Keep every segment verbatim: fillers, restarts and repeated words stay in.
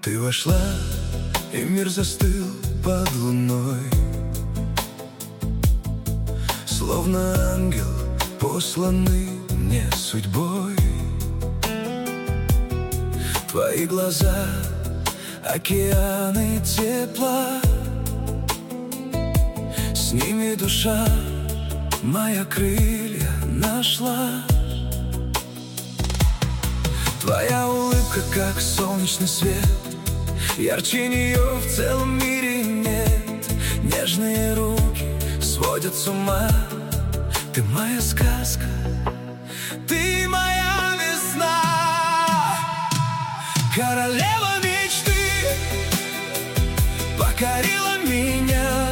Ты вошла, и мир застыл под луной, словно ангел, посланный мне судьбой. Твои глаза — океаны тепла, с ними душа моя крылья нашла. Твоя улыбка, как солнечный свет, ярче нее в целом мире нет. Нежные руки сводят с ума. Ты моя сказка, ты моя весна. Королева мечты покорила меня.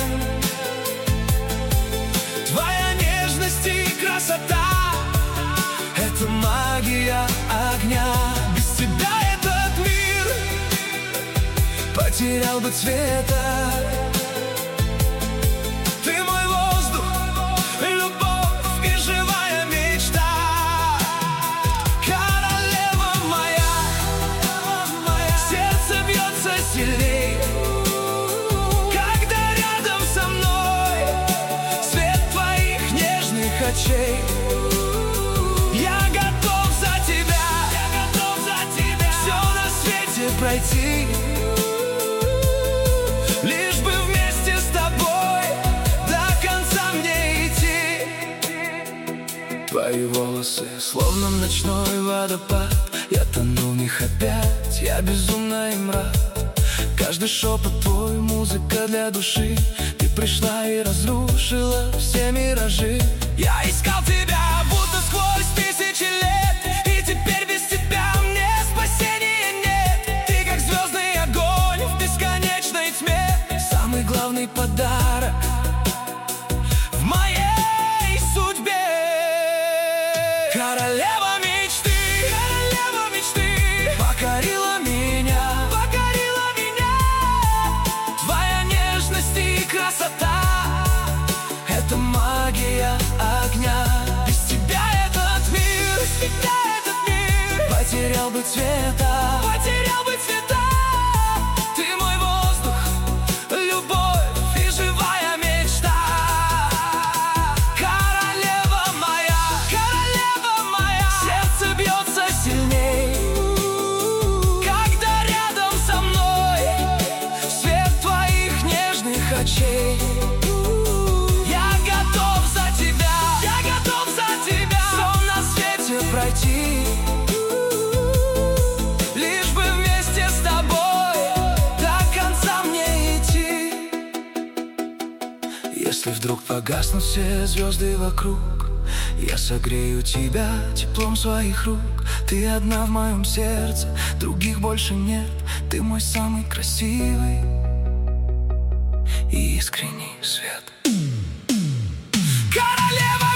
Твоя нежность и красота — это магия огня. Без тебя этот мир потерял бы цвета. Ты мой воздух, любовь и живая мечта. Королева моя, сердце бьется сильней, когда рядом со мной свет твоих нежных очей. Я готов за тебя, я готов за тебя все на свете пройти, лишь бы вместе с тобой до конца мне идти. Твои волосы словно ночной водопад, я тону в них опять, я безумно им рад. Каждый шепот твой — музыка для души. Ты пришла и разрушила все миражи. Я искал тебя, будто сквозь тысячи лет, и теперь без тебя мне спасения нет. Ты как звездный огонь в бесконечной тьме, самый главный подарок в моей судьбе. Королева мечты, королева мечты покорила меня, покорила меня. Твоя нежность и красота — это магия огня. Без тебя этот мир, без тебя этот мир потерял бы цвета, потерял бы цвета. Ты мой воздух, любовь и живая мечта. Королева моя, королева моя, сердце бьется сильней, когда рядом со мной свет твоих нежных очей. Я готов за тебя, я готов за тебя все на свете пройти, лишь бы вместе с тобой до конца мне идти. Если вдруг погаснут все звезды вокруг, я согрею тебя теплом своих рук. Ты одна в моем сердце, других больше нет. Ты мой самый красивый и искренний свет. Королева